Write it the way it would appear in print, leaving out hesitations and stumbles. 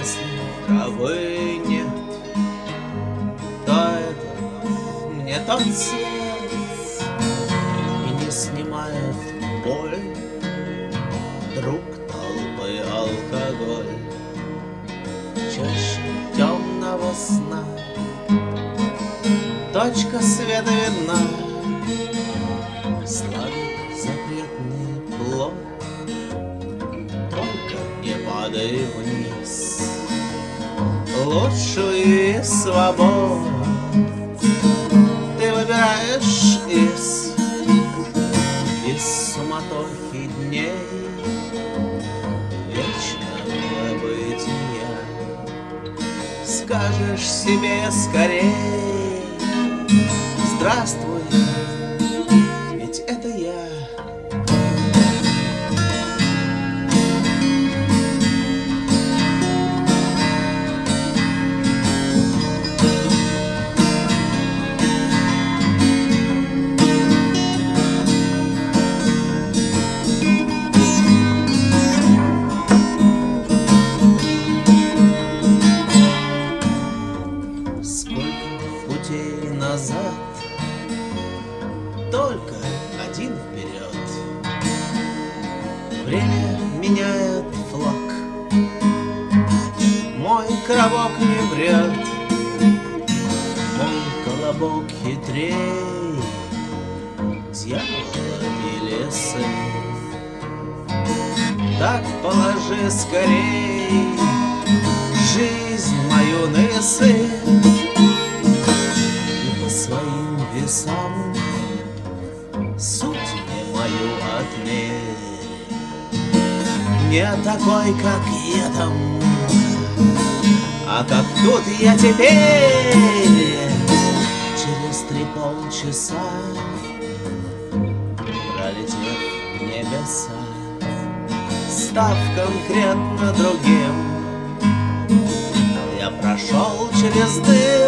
Если травы нет, то это не тот цвет и не снимает боль. Друг толпы алкоголь чаще темного сна. Точка света видна, сладок запретный плод. Только не падай вниз, лучшую свободу ты выбираешь из суматохи дней вечного бытия. Скажешь себе скорей: здравствуй, ведь это я. Путей назад, только один вперед. Время меняет флаг, мой коробок не врет, мой колобок хитрей дьявола и лисы. Так положи скорей жизнь мою на весы, своим весам суть мою отмерь. Не такой, как я там, а как тут я теперь. Через 3 полчаса, пролетев в небеса, став конкретно другим, я прошел через дым